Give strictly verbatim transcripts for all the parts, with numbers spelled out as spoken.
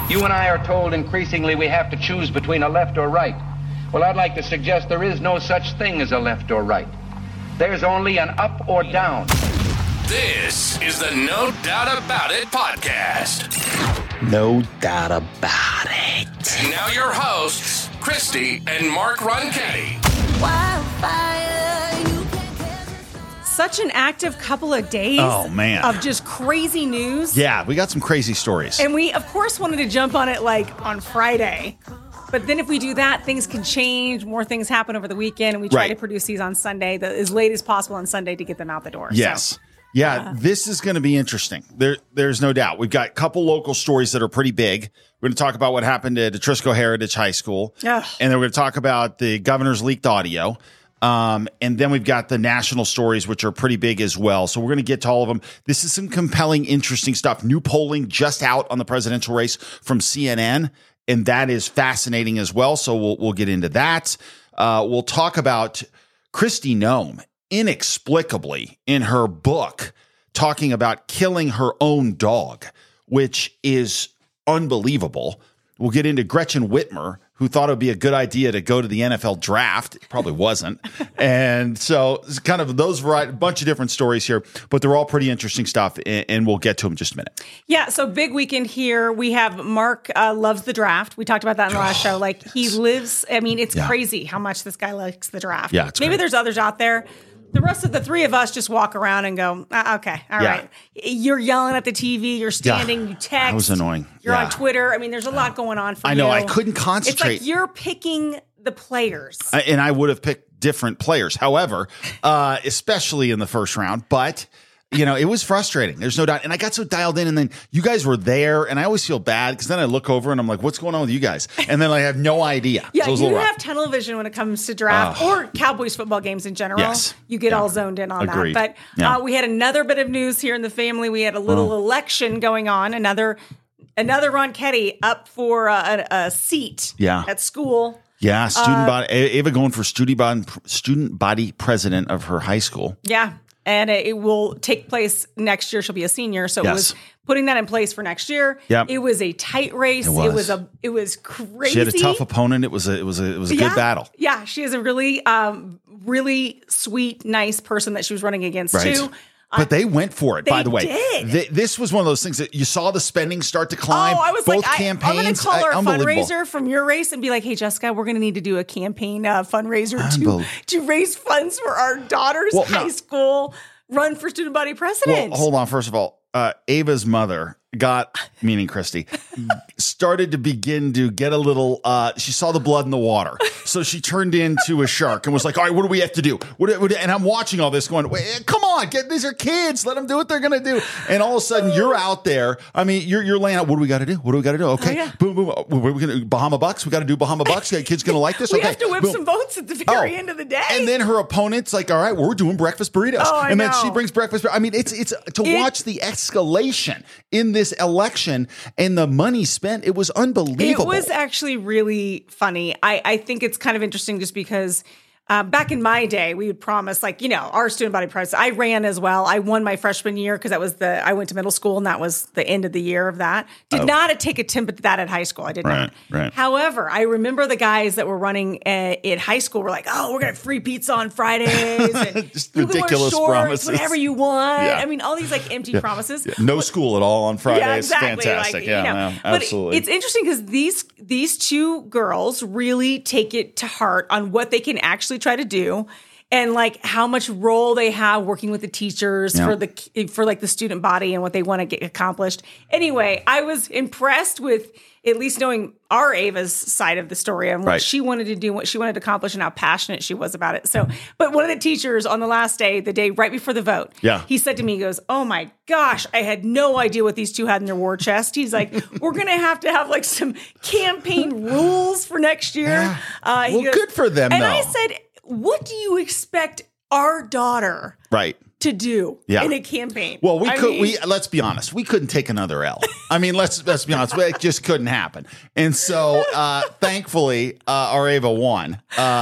You and I are told increasingly we have to choose between a left or right. Well, I'd like to suggest there is no such thing as a left or right. There's only an up or down. This is the No Doubt About It podcast. No doubt about it. And now your hosts, Christy and Mark Ronchetti. Such an active couple of days oh, man. of just crazy news. Yeah, we got some crazy stories. And we, of course, wanted to jump on it like on Friday. But then if we do that, things can change. More things happen over the weekend. And we try right. to produce these on Sunday, the, as late as possible on Sunday to get them out the door. Yes. So, yeah, uh, this is going to be interesting. There, There's no doubt. We've got a couple local stories that are pretty big. We're going to talk about what happened at Etrisco Heritage High School. Ugh. And then we're going to talk about the governor's leaked audio. Um, and then we've got the national stories, which are pretty big as well. So we're going to get to all of them. This is some compelling, interesting stuff. New polling just out on the presidential race from C N N. And that is fascinating as well. So we'll, we'll get into that. Uh, we'll talk about Kristi Noem inexplicably in her book talking about killing her own dog, which is unbelievable. We'll get into Gretchen Whitmer, who thought it would be a good idea to go to the N F L draft. It probably wasn't. And so it's kind of those variety, bunch of different stories here, but they're all pretty interesting stuff, and, and we'll get to them in just a minute. Yeah, so big weekend here. We have Mark uh, loves the draft. We talked about that in the last show. Like, he lives, I mean, it's yeah. crazy how much this guy likes the draft. Yeah, it's Maybe great. there's others out there. The rest of the three of us just walk around and go, uh, okay, all yeah. right. You're yelling at the T V. You're standing. Yeah. You text. That was annoying. You're yeah. on Twitter. I mean, there's a lot going on for you. I know. I couldn't concentrate. It's like you're picking the players. I, and I would have picked different players. However, uh, especially in the first round. But, you know, it was frustrating. There's no doubt. And I got so dialed in, and then you guys were there, and I always feel bad because then I look over and I'm like, what's going on with you guys? And then I have no idea. Yeah, so it was you a little rough. have tunnel vision when it comes to draft Oh. or Cowboys football games in general. Yes. You get Yeah. all zoned in on Agreed. that. But Yeah. uh, we had another bit of news here in the family. We had a little Oh. election going on. Another another Ronchetti up for a, a, a seat Yeah. at school. Yeah, student Uh, body. Ava going for student body, student body president of her high school. Yeah. And it, it will take place next year. She'll be a senior. So Yes. it was putting that in place for next year. Yep. It was a tight race. It was. It was a it was crazy. She had a tough opponent. It was a it was a it was a Yeah. good battle. Yeah, she is a really um really sweet, nice person that she was running against Right. too. But they went for it, they by the way. did. Th- this was one of those things that you saw the spending start to climb. Oh, I was Both like, I, campaigns. I'm going to call I- our unbelievable. fundraiser from your race and be like, hey, Jessica, we're going to need to do a campaign uh, fundraiser to, Unbel- to raise funds for our daughter's Well, high no. school run for student body president. Well, hold on. First of all, uh, Ava's mother got, meaning Kristi, started to begin to get a little, uh, she saw the blood in the water. So she turned into a shark and was like, all right, what do we have to do? What, do- what, do-" and I'm watching all this going, Wait, come on, get, these are kids. Let them do what they're going to do. And all of a sudden you're out there. I mean, you're, you're laying out, what do we got to do? What do we got to do? Okay. Oh, yeah. Boom, boom. What are we going to, Bahama Bucks? We got to do Bahama Bucks. The kids going to like this? we okay. have to whip Boom. some votes at the very Oh. end of the day. And then her opponent's like, all right, well, we're doing breakfast burritos. Oh, I and then know. she brings breakfast. I mean, it's it's to It- watch the escalation in this election and the money spent. It was unbelievable. It was actually really funny. I, I think it's kind of interesting just because uh, back in my day, we would promise, like, you know, our student body president. I ran as well. I won my freshman year because that was the, I went to middle school and that was the end of the year of that. Did Oh. not take a attempt at that at high school. I did Right, not. right. However, I remember the guys that were running uh, in high school were like, oh, we're going to have free pizza on Fridays. And Just you can wear ridiculous shorts, promises. whatever you want. Yeah. I mean, all these like empty promises. Yeah, no school at all on Fridays. Yeah, exactly. Fantastic. Like, yeah, you know, yeah, but absolutely. it's interesting because these these two girls really take it to heart on what they can actually try to do, and like how much role they have working with the teachers Yeah. for the for like the student body and what they want to get accomplished. Anyway, I was impressed with at least knowing our Ava's side of the story and what Right. she wanted to do, what she wanted to accomplish, and how passionate she was about it. So, but one of the teachers on the last day, the day right before the vote, Yeah. he said to me, he goes, oh my gosh, I had no idea what these two had in their war chest. He's like, we're going to have to have like some campaign rules for next year. Yeah. Uh, he Well, good for them, And I though. said, what do you expect our daughter right. to do Yeah. in a campaign? Well, we I could. mean- we let's be honest. We couldn't take another L. I mean, let's let's be honest. It just couldn't happen. And so, uh, thankfully, uh, our Ava won. Uh,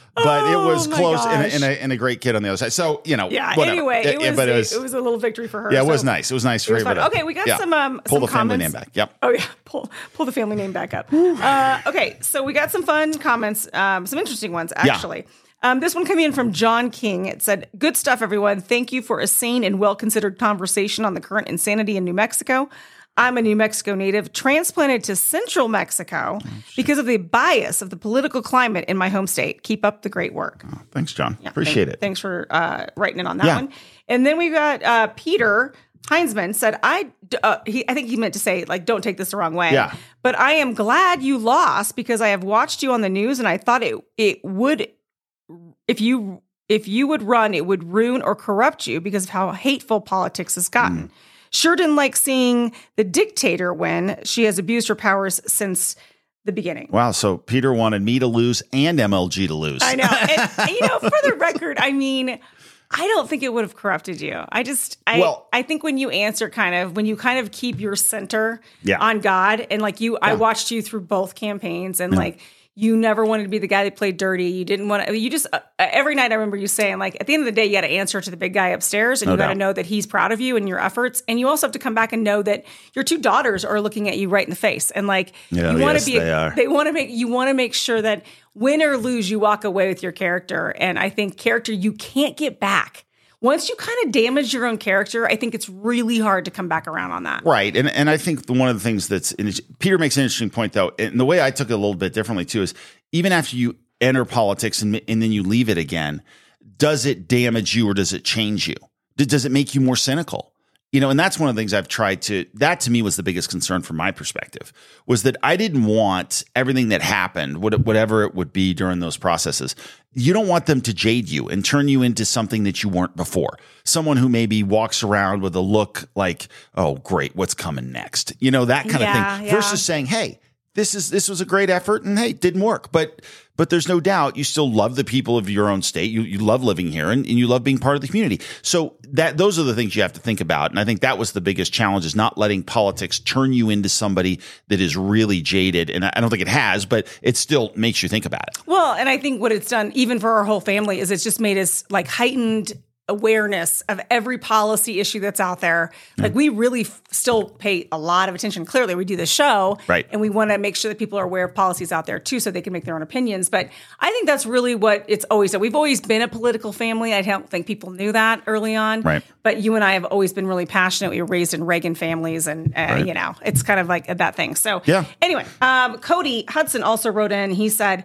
but Oh, it was my close and a, gosh. and, a, and a great kid on the other side. So, you know, Yeah. whatever. Anyway, it, Yeah, was, but it, it was, it was a little victory for her. yeah, it was so nice. It was nice it for was her. fun. Okay, we got yeah. some um Pull some the family comments. name back. Yep. Oh yeah, pull pull the family name back up. Uh, okay, so we got some fun comments, um, some interesting ones actually. Um, this one coming in from John King. It said, "Good stuff, everyone. Thank you for a sane and well-considered conversation on the current insanity in New Mexico. I'm a New Mexico native transplanted to central Mexico because of the bias of the political climate in my home state. Keep up the great work." Oh, thanks, John. Yeah, Appreciate thank- it. Thanks for uh, writing in on that Yeah. one. And then we got uh, Peter Heinzman said, I, uh, he, I think he meant to say, like, don't take this the wrong way. Yeah. But I am glad you lost because I have watched you on the news and I thought it it would, if you if you would run, it would ruin or corrupt you because of how hateful politics has gotten. Mm. Sure didn't like seeing the dictator win. She has abused her powers since the beginning. Wow. So Peter wanted me to lose and M L G to lose. I know. And, you know, for the record, I mean, I don't think it would have corrupted you. I just, I, Well- I think when you answer kind of, when you kind of keep your center Yeah. on God and like you, I watched you through both campaigns and like, you never wanted to be the guy that played dirty. You didn't want to, you just, uh, every night I remember you saying like, at the end of the day, you got to answer to the big guy upstairs and No you got to doubt. know that he's proud of you and your efforts. And you also have to come back and know that your two daughters are looking at you right in the face. And like, Yeah, you want yes, to be, they are. they want to make, you want to make sure that win or lose, you walk away with your character. And I think character you can't get back. Once you kind of damage your own character, I think it's really hard to come back around on that. Right. And and I think the, one of the things that's in, Peter makes an interesting point, though. And the way I took it a little bit differently, too, is even after you enter politics and, and then you leave it again, does it damage you or does it change you? Does it make you more cynical? You know, and that's one of the things I've tried to, that to me was the biggest concern from my perspective, was that I didn't want everything that happened, whatever it would be during those processes. You don't want them to jade you and turn you into something that you weren't before. Someone who maybe walks around with a look like, oh, great, what's coming next? You know, that kind Yeah, of thing. yeah. Versus saying, hey, this is this was a great effort and hey, it didn't work. But but there's no doubt you still love the people of your own state. You you love living here and, and you love being part of the community. So that those are the things you have to think about. And I think that was the biggest challenge, is not letting politics turn you into somebody that is really jaded. And I I don't think it has, but it still makes you think about it. Well, and I think what it's done, even for our whole family, is it's just made us like heightened awareness of every policy issue that's out there. Like we really f- still pay a lot of attention. Clearly, we do the show, Right. and we want to make sure that people are aware of policies out there too, so they can make their own opinions. But I think that's really what it's always done. We've always been a political family. I don't think people knew that early on. Right. But you and I have always been really passionate. We were raised in Reagan families, and uh, Right. you know, it's kind of like that thing. So Yeah. Anyway, um, Cody Hudson also wrote in. He said.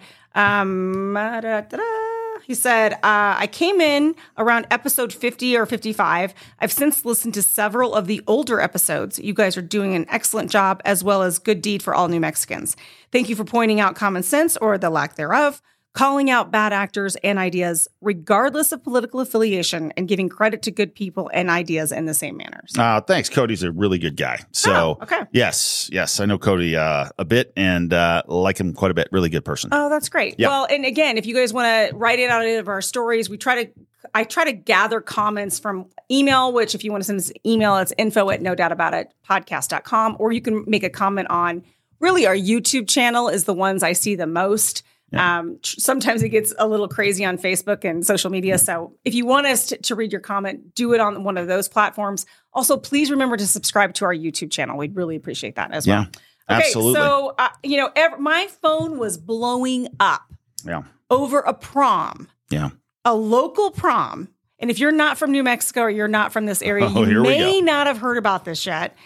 Um, da, da, da. He said, uh, I came in around episode fifty or fifty-five. I've since listened to several of the older episodes. You guys are doing an excellent job, as well as good deed for all New Mexicans. Thank you for pointing out common sense, or the lack thereof, calling out bad actors and ideas, regardless of political affiliation, and giving credit to good people and ideas in the same manners. Uh, thanks. Cody's a really good guy. So Oh, okay. yes, yes, I know Cody uh, a bit and uh, like him quite a bit. Really good person. Oh, that's great. Yeah. Well, and again, if you guys want to write it out in any of our stories, we try to, I try to gather comments from email, which if you want to send us an email, it's info at no doubt about it podcast dot com, or you can make a comment on really our YouTube channel is the ones I see the most. Yeah. Um, tr- sometimes it gets a little crazy on Facebook and social media. So if you want us to, to read your comment, do it on one of those platforms. Also, please remember to subscribe to our YouTube channel. We'd really appreciate that as well. Yeah, Okay, absolutely. so, uh, you know, ev- my phone was blowing up yeah, over a prom, yeah. a local prom. And if you're not from New Mexico or you're not from this area, Oh, you here we may go. not have heard about this yet.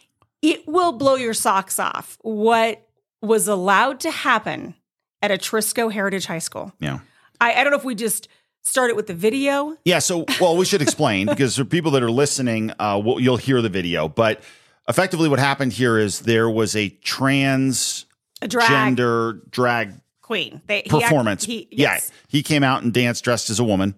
It will blow your socks off what was allowed to happen at Atrisco Heritage High School. Yeah. I, I don't know if we just started with the video. Yeah. So, well, we should explain because for people that are listening, uh, well, you'll hear the video. But effectively, what happened here is there was a transgender A drag drag queen. They, he act- performance. he, yes. Yeah. He came out and danced dressed as a woman.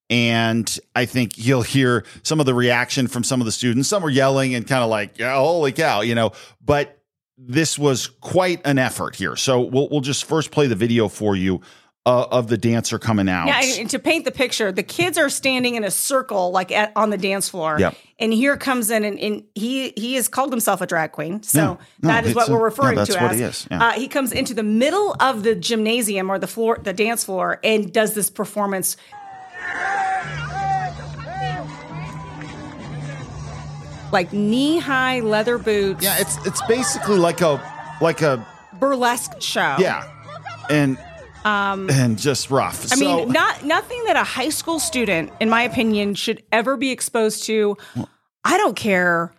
And I think you'll hear some of the reaction from some of the students. Some were yelling and kind of like, yeah, holy cow, you know, but this was quite an effort here. So we'll, we'll just first play the video for you uh, of the dancer coming out. Yeah, and to paint the picture, the kids are standing in a circle like at, on the dance floor. Yep. And here comes in, and, and he he has called himself a drag queen. So No, no, that is what it's a- we're referring yeah, to that's what as. he is, yeah. Uh, he comes into the middle of the gymnasium or the floor, the dance floor, and does this performance. Like knee-high leather boots. Yeah, it's it's basically like a like a burlesque show. yeah, and um and just rough. I so, mean, not nothing that a high school student, in my opinion, should ever be exposed to. I don't care.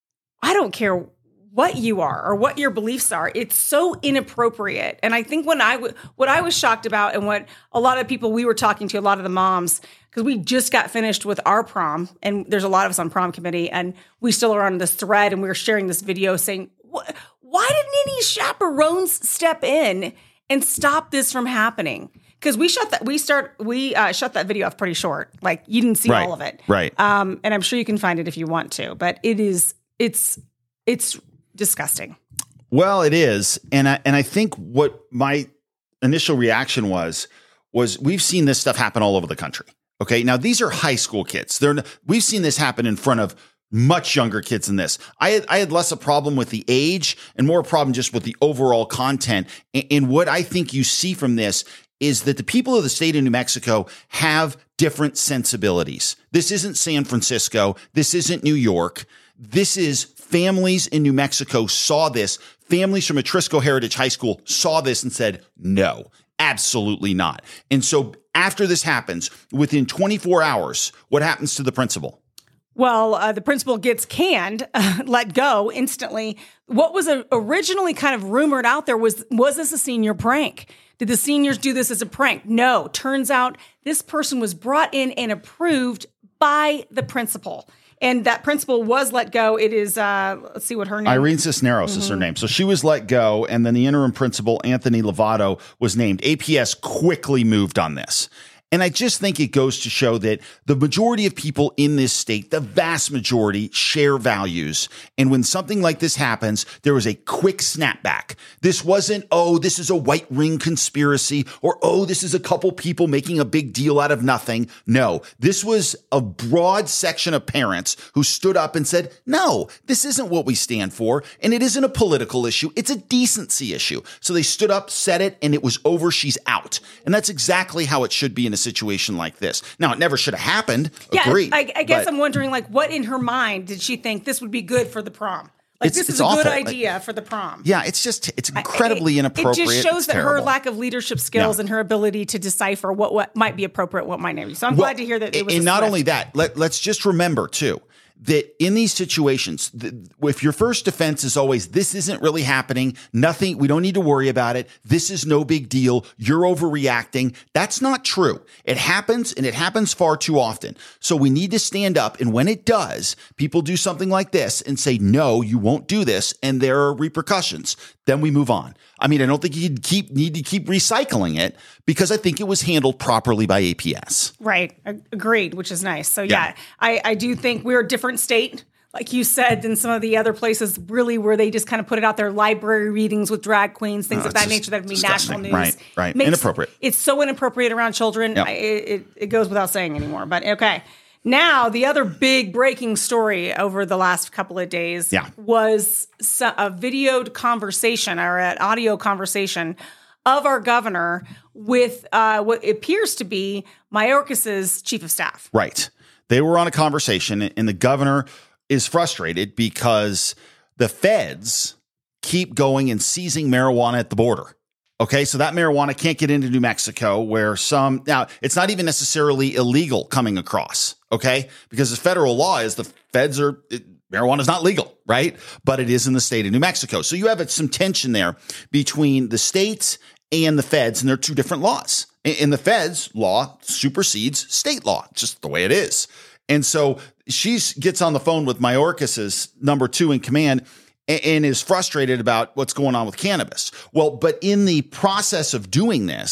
I don't care what you are or what your beliefs are. It's so inappropriate. And I think when I w- what I was shocked about, and what a lot of people we were talking to, a lot of the moms, because we just got finished with our prom, and there's a lot of us on prom committee, and we still are on this thread, and we were sharing this video saying, why didn't any chaperones step in and stop this from happening? Because we shut that we start we uh, shut that video off pretty short. Like you didn't see Right, all of it, right. Um, and I'm sure you can find it if you want to, but it is it's it's disgusting. Well, it is, and I, and I think what my initial reaction was was we've seen this stuff happen all over the country. Okay, now these are high school kids. They're we've seen this happen in front of much younger kids than this. I had, I had less a problem with the age and more a problem just with the overall content. And, and what I think you see from this is that the people of the state of New Mexico have different sensibilities. This isn't San Francisco. This isn't New York. This is families in New Mexico saw this. Families from Atrisco Heritage High School saw this and said, no, absolutely not. And so after this happens, within twenty-four hours, what happens to the principal? Well, uh, the principal gets canned, uh, let go instantly. What was uh, originally kind of rumored out there was, was this a senior prank? Did the seniors do this as a prank? No. Turns out this person was brought in and approved by the principal. And that principal was let go. It is, uh, let's see what her name is. Irene Cisneros mm-hmm. is her name. So she was let go, and then the interim principal, Anthony Lovato, was named. A P S quickly moved on this. And I just think it goes to show that the majority of people in this state, the vast majority, share values. And when something like this happens, there was a quick snapback. This wasn't, oh, this is a white ring conspiracy, or, oh, this is a couple people making a big deal out of nothing. No, this was a broad section of parents who stood up and said, no, this isn't what we stand for. And it isn't a political issue. It's a decency issue. So they stood up, said it, and it was over. She's out. And that's exactly how it should be in a situation like this. Now, it never should have happened. Yeah, Agreed. I, I guess but, I'm wondering, like, what in her mind did she think this would be good for the prom? Like, It's- this it's is a good awful. idea for the prom. Yeah, it's just, it's incredibly It- inappropriate. It just shows It's that her terrible. lack of leadership skills Yeah. and her ability to decipher what, what might be appropriate, what might not be. So I'm Well, glad to hear that it was And a not swift- only that, let, let's just remember, too, that in these situations, th- if your first defense is always, this isn't really happening, nothing, we don't need to worry about it, this is no big deal, you're overreacting, that's not true. It happens, and it happens far too often. So we need to stand up, and when it does, people do something like this and say, no, you won't do this, and there are repercussions. Then we move on. I mean, I don't think you'd keep need to keep recycling it, because I think it was handled properly by A P S. Right. A- Agreed, which is nice. So, yeah, Yeah. I, I do think we're a different state, like you said, than some of the other places, really, where they just kind of put it out there, library readings with drag queens, things No, of it's that just nature that would be disgusting. national news. Right, right. Makes- Inappropriate. It's so inappropriate around children. Yep. I, it, it, it goes without saying anymore. But okay. Now, the other big breaking story over the last couple of days Yeah. was so- a videoed conversation or an audio conversation of our governor with uh, what appears to be Mayorkas's chief of staff. Right. They were on a conversation, and the governor is frustrated because the feds keep going and seizing marijuana at the border. Okay, so that marijuana can't get into New Mexico, where some, now it's not even necessarily illegal coming across, okay? Because the federal law is the feds are, it, marijuana is not legal, right? But it is in the state of New Mexico. So you have some tension there between the states and the feds, and they're two different laws. In the feds, law supersedes state law, just the way it is. And so she gets on the phone with Mayorkas's number two in command and is frustrated about what's going on with cannabis. Well, but in the process of doing this,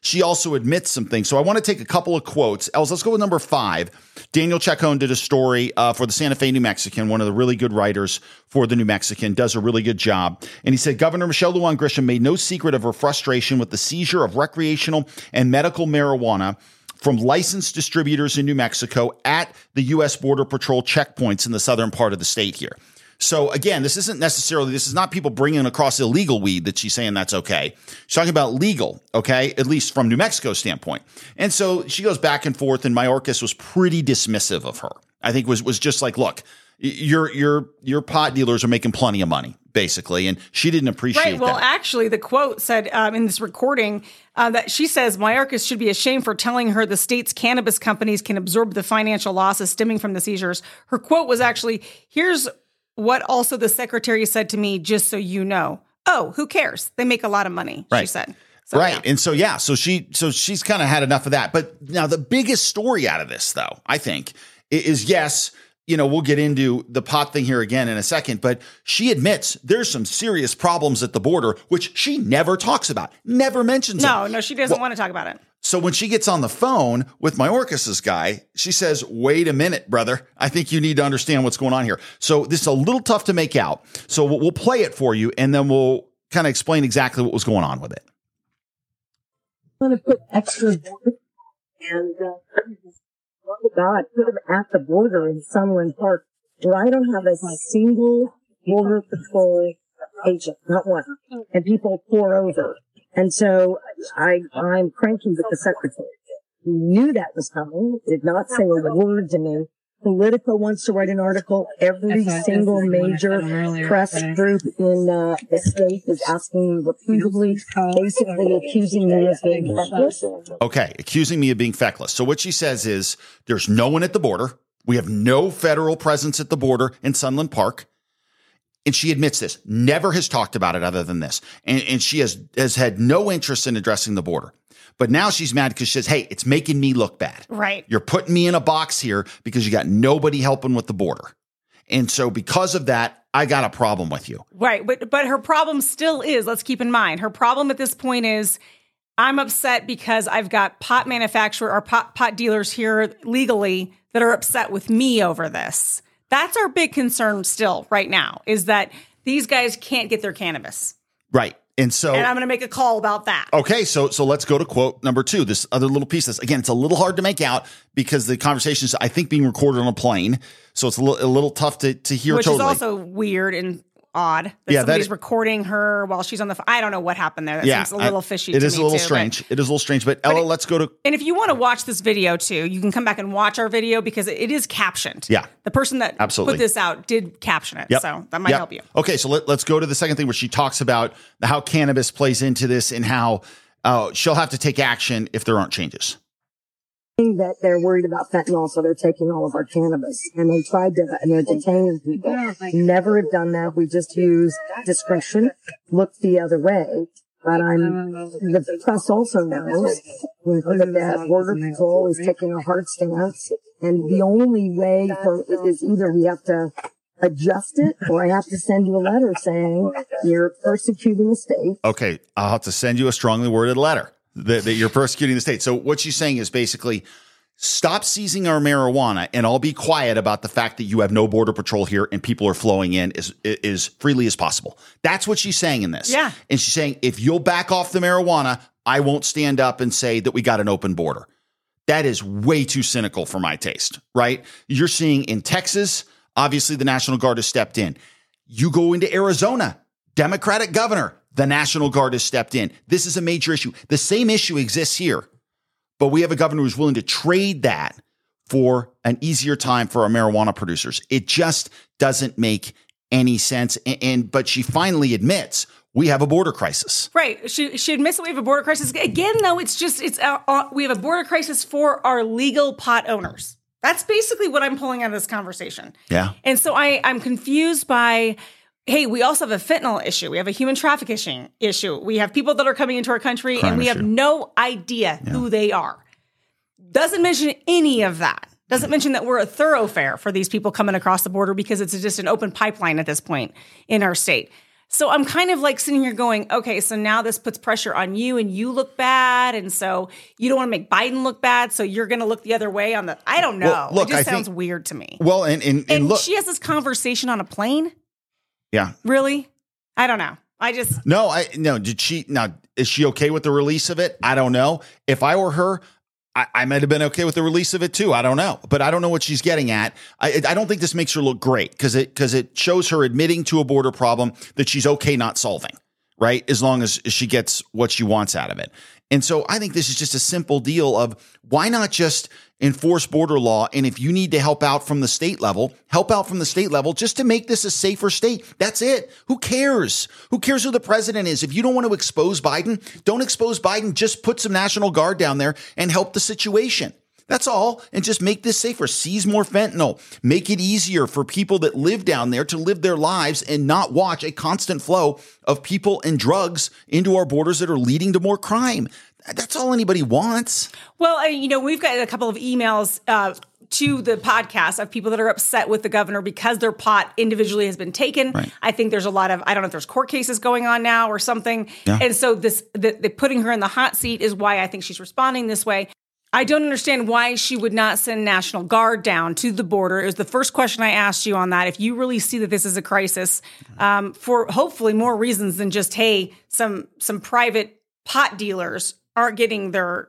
she also admits some things. So I want to take a couple of quotes. Els, let's go with number five. Daniel Chacon did a story uh, for the Santa Fe New Mexican, one of the really good writers for the New Mexican, does a really good job. And he said, Governor Michelle Lujan Grisham made no secret of her frustration with the seizure of recreational and medical marijuana from licensed distributors in New Mexico at the U S Border Patrol checkpoints in the southern part of the state here. So again, this isn't necessarily, this is not people bringing across illegal weed that she's saying that's okay. She's talking about legal, okay, at least from New Mexico's standpoint. And so she goes back and forth, and Mayorkas was pretty dismissive of her. I think was was just like, look, your your your pot dealers are making plenty of money, basically, and she didn't appreciate right. Well, that. actually, the quote said um, in this recording uh, that she says Mayorkas should be ashamed for telling her the state's cannabis companies can absorb the financial losses stemming from the seizures. Her quote was actually, here's what also the secretary said to me, just so you know. Oh, who cares? They make a lot of money, right. she said. So, right. Yeah. And so, yeah, so she so she's kind of had enough of that. But now the biggest story out of this, though, I think, is, yes, you know, we'll get into the pot thing here again in a second, but she admits there's some serious problems at the border, which she never talks about, never mentions. No, them. no, she doesn't well, want to talk about it. So when she gets on the phone with Mayorkas's guy, she says, wait a minute, brother. I think you need to understand what's going on here. So this is a little tough to make out. So we'll play it for you, and then we'll kind of explain exactly what was going on with it. I'm going to put extra and uh, oh God, put them at the border in Sunland Park, where I don't have a single border patrol agent, not one, and people pour over. And so I, I'm cranky with the secretary. He knew that was coming, did not say a word to me. Politico wants to write an article. Every single major press group in uh, the state is asking repeatedly, basically accusing me of being feckless. Okay, accusing me of being feckless. So what she says is there's no one at the border. We have no federal presence at the border in Sunland Park. And she admits this, never has talked about it other than this. And, and she has, has had no interest in addressing the border. But now she's mad because she says, hey, it's making me look bad. Right. You're putting me in a box here because you got nobody helping with the border. And so because of that, I got a problem with you. Right. But but her problem still is, let's keep in mind, her problem at this point is, I'm upset because I've got pot manufacturer or pot, pot dealers here legally that are upset with me over this. That's our big concern still right now, is that these guys can't get their cannabis. Right. And so, and I'm going to make a call about that. Okay. So, so let's go to quote number two, this other little piece. This, again, it's a little hard to make out because the conversation is, I think, being recorded on a plane. So it's a little, a little tough to, to hear. Which totally. is also weird and odd that yeah, somebody's that, recording her while she's on the phone. I don't know what happened there. That yeah, seems a little fishy I, it to is me a little too, strange. But, it is a little strange. But, Ella, it, let's go to. And if you want to watch this video too, you can come back and watch our video because it is captioned. Yeah. The person that Absolutely. put this out did caption it. Yep. So that might yep. help you. Okay. So let, let's go to the second thing where she talks about how cannabis plays into this and how uh, she'll have to take action if there aren't changes. That they're worried about fentanyl, so they're taking all of our cannabis. And they tried to, and they're detaining people. Never have done that. We just use discretion, look the other way. But I'm, the press also knows that Border Patrol is taking a hard stance. And the only way for it is either we have to adjust it or I have to send you a letter saying you're persecuting the state. Okay. I'll have to send you a strongly worded letter. That, that you're persecuting the state. So what she's saying is basically stop seizing our marijuana and I'll be quiet about the fact that you have no border patrol here and people are flowing in as, as freely as possible. That's what she's saying in this. Yeah. And she's saying, if you'll back off the marijuana, I won't stand up and say that we got an open border. That is way too cynical for my taste, right? You're seeing in Texas, obviously the National Guard has stepped in. You go into Arizona, Democratic governor, the National Guard has stepped in. This is a major issue. The same issue exists here, but we have a governor who's willing to trade that for an easier time for our marijuana producers. It just doesn't make any sense. And, and but she finally admits we have a border crisis. Right. She she admits that we have a border crisis. Again, though, it's just it's uh, uh, we have a border crisis for our legal pot owners. That's basically what I'm pulling out of this conversation. Yeah. And so I I'm confused by. Hey, we also have a fentanyl issue. We have a human trafficking issue. We have people that are coming into our country Crime and we issue. have no idea yeah. who they are. Doesn't mention any of that. Doesn't mention that we're a thoroughfare for these people coming across the border because it's just an open pipeline at this point in our state. So I'm kind of like sitting here going, okay, so now this puts pressure on you and you look bad. And so you don't want to make Biden look bad. So you're going to look the other way on the, I don't know. Well, look, it just I sounds think, weird to me. Well, and, and, and, and look. she has this conversation on a plane. Yeah. Really? I don't know. I just. No, I, no, did she, now, is she okay with the release of it? I don't know. If I were her, I, I might have been okay with the release of it too. I don't know, but I don't know what she's getting at. I, I don't think this makes her look great because it because it shows her admitting to a border problem that she's okay not solving, right? As long as she gets what she wants out of it. And so I think this is just a simple deal of why not just enforce border law? And if you need to help out from the state level, help out from the state level just to make this a safer state. That's it. Who cares? Who cares who the president is? If you don't want to expose Biden, don't expose Biden. Just put some National Guard down there and help the situation. That's all. And just make this safer. Seize more fentanyl. Make it easier for people that live down there to live their lives and not watch a constant flow of people and drugs into our borders that are leading to more crime. That's all anybody wants. Well, uh, you know, we've got a couple of emails uh, to the podcast of people that are upset with the governor because their pot individually has been taken. Right. I think there's a lot of, I don't know if there's court cases going on now or something. Yeah. And so this, the, the putting her in the hot seat is why I think she's responding this way. I don't understand why she would not send National Guard down to the border. It was the first question I asked you on that. If you really see that this is a crisis, um, for hopefully more reasons than just, hey, some some private pot dealers aren't getting their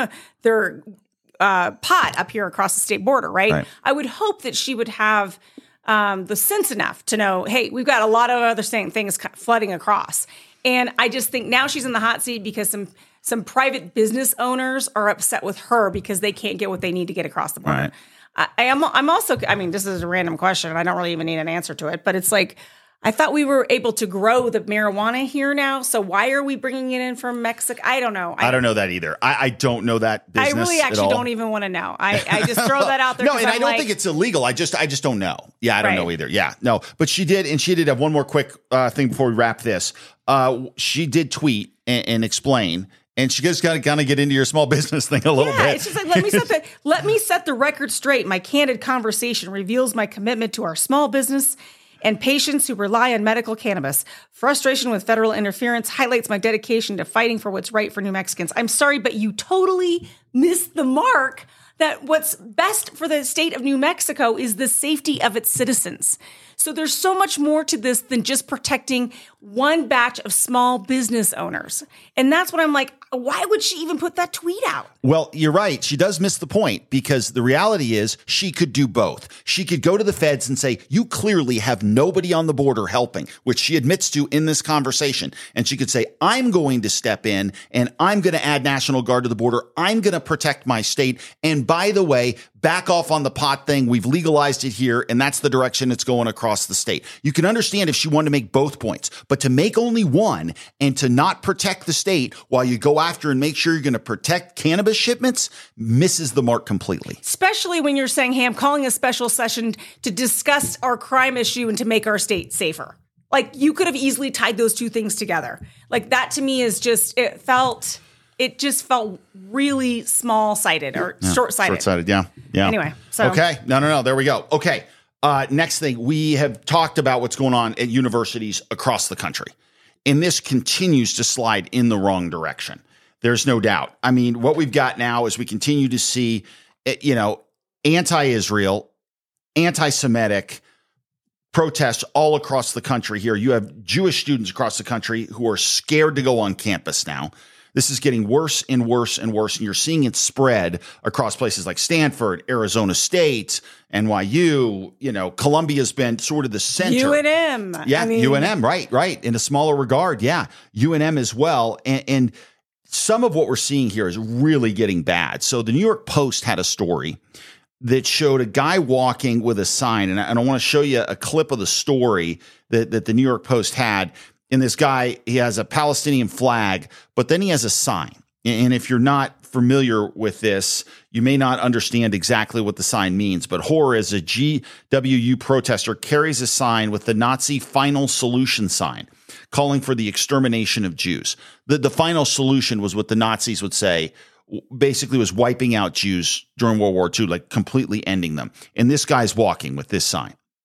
their uh, pot up here across the state border, right? Right. I would hope that she would have um, the sense enough to know, hey, we've got a lot of other things flooding across. And I just think now she's in the hot seat because some some private business owners are upset with her because they can't get what they need to get across the border. Right. I, I am. I'm also. I mean, this is a random question, and I don't really even need an answer to it. But it's like, I thought we were able to grow the marijuana here now. So why are we bringing it in from Mexico? I don't know. I, I don't know that either. I, I don't know that business. I really actually at all. don't even want to know. I, I just throw that out there. No, and I'm I don't like, think it's illegal. I just I just don't know. Yeah, I don't Right. know either. Yeah, no. But she did, and she did have one more quick uh, thing before we wrap this. Uh, she did tweet and, and explain. And she just got to kind of get into your small business thing a little yeah, bit. it's just like, let me set the let me set the record straight. My candid conversation reveals my commitment to our small business and patients who rely on medical cannabis. Frustration with federal interference highlights my dedication to fighting for what's right for New Mexicans. I'm sorry, but you totally missed the mark that what's best for the state of New Mexico is the safety of its citizens. So there's so much more to this than just protecting one batch of small business owners. And that's what I'm like, why would she even put that tweet out? Well, you're right. She does miss the point because the reality is she could do both. She could go to the feds and say, you clearly have nobody on the border helping, which she admits to in this conversation. And she could say, I'm going to step in and I'm going to add National Guard to the border. I'm going to protect my state. And by the way, back off on the pot thing. We've legalized it here, and that's the direction it's going across the state. You can understand if she wanted to make both points, but to make only one and to not protect the state while you go after and make sure you're going to protect cannabis shipments misses the mark completely. Especially when you're saying, hey, I'm calling a special session to discuss our crime issue and to make our state safer. Like, you could have easily tied those two things together. Like, that to me is just, it felt... It just felt really small-sighted or yeah, short-sighted. Short-sighted, yeah. Yeah. Anyway, so. Okay. No, no, no. There we go. Okay. Uh, next thing, we have talked about what's going on at universities across the country. And this continues to slide in the wrong direction. There's no doubt. I mean, what we've got now is we continue to see, you know, anti-Israel, anti-Semitic protests all across the country here. You have Jewish students across the country who are scared to go on campus now. This is getting worse and worse and worse, and you're seeing it spread across places like Stanford, Arizona State, N Y U. You know, Columbia's been sort of the center. U N M. Yeah, I mean, U N M, right, right. In a smaller regard, yeah. U N M as well. And, and some of what we're seeing here is really getting bad. So the New York Post had a story that showed a guy walking with a sign, and I, and I want to show you a clip of the story that, that the New York Post had. And this guy, he has a Palestinian flag, but then he has a sign. And if you're not familiar with this, you may not understand exactly what the sign means. But Hor, as a G W U protester, carries a sign with the Nazi final solution sign, calling for the extermination of Jews. The, the final solution was what the Nazis would say, basically was wiping out Jews during World War Two, like completely ending them. And this guy's walking with this sign.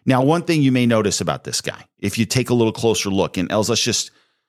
Now, one thing you may notice about this guy, if you take a little closer look, and Els, let's just,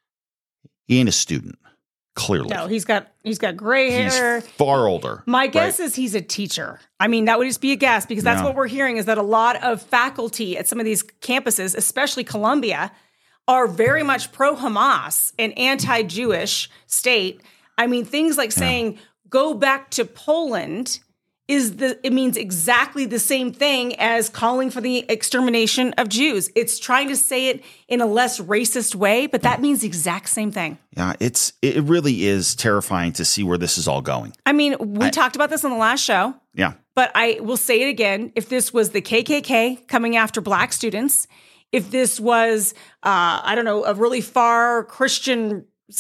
he ain't a student, clearly. No, he's got he's got gray hair. He's far older. My guess right? is he's a teacher. I mean, that would just be a guess because that's Yeah. what we're hearing is that a lot of faculty at some of these campuses, especially Columbia, are very much pro-Hamas and anti-Jewish state. I mean, things like saying, yeah. go back to Poland is the, it means exactly the same thing as calling for the extermination of Jews. It's trying to say it in a less racist way, but that means the exact same thing. Yeah, it's, it really is terrifying to see where this is all going. I mean, we I, talked about this on the last show. Yeah. But I will say it again. If this was the K K K coming after black students, if this was, uh, I don't know, a really far Christian